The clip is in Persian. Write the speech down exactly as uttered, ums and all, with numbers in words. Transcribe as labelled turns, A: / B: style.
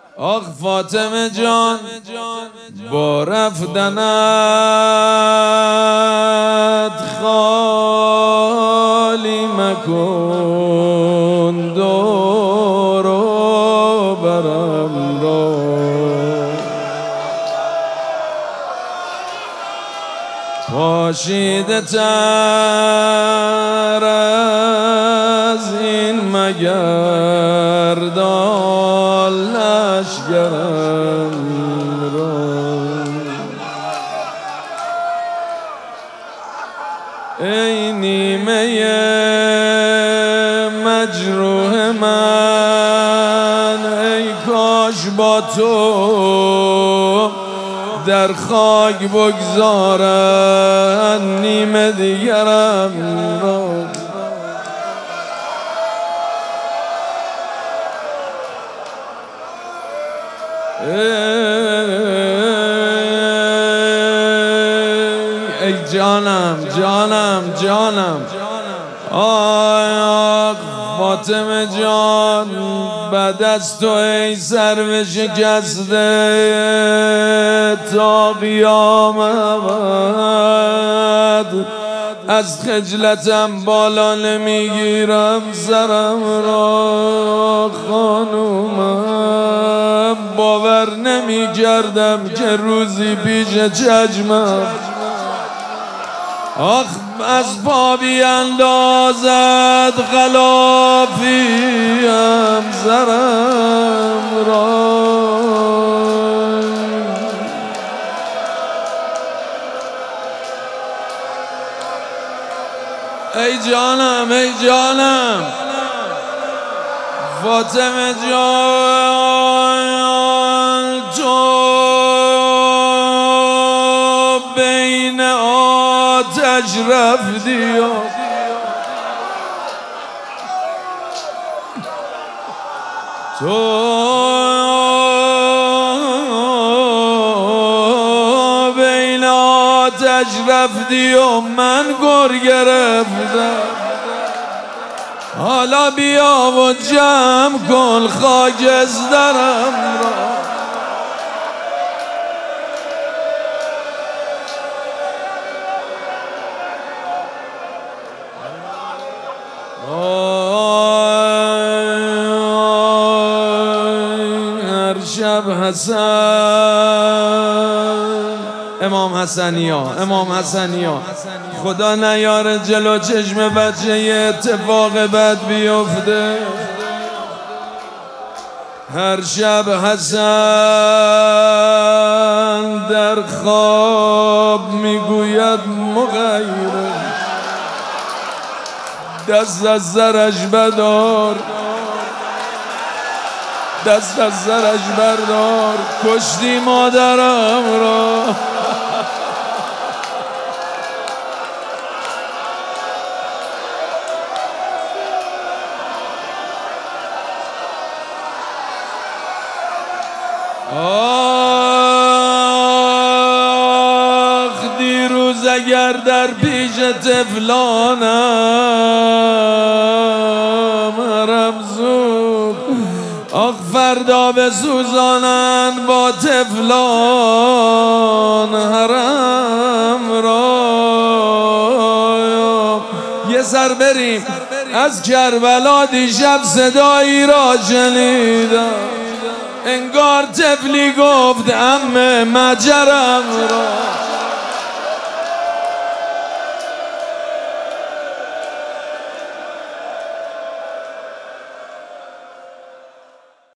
A: آخ فاطمه جان با رفتنت خالی مکن دور و برم را. پاشیده تر از این مگردان لشگرم را. ای نیمه مجروح من، ای کاش با تو در خاک بگذارن نیمه دیگرم را. ای جانم جانم جانم آه فاطمه جان، بعد از تو ای سرو شکسته تا قیام ابد از خجلتم بالا نمیگیرم سرم را. خانومم باور نمی کردم که روزی پیش چشمم آخ از پا بیندازد غلافیم سرم را. ای جانم ای جانم فاطمه جان، تو بین آتش رفتی و تو بین آتش رفتی و من گر گرفتم. حالا بیا و جمع کن خاکسترم را. هر شب حسن امام حسنیا امام حسنیا خدا نیاره جلو چشم بچه یه اتفاق بد بیفته. هر شب حسن در خواب میگوید مغیره، دست از زرش بدار دست از زرش بردار، کشتی مادرم را. آخ دیروز اگر در پیش طفلانم حرم زود، آخ فردا به سوزانن با طفلان حرم را. یه سر بریم از کربلا، دیشب صدایی را شنیدم انگار طفلی گفت عمه مجرم را.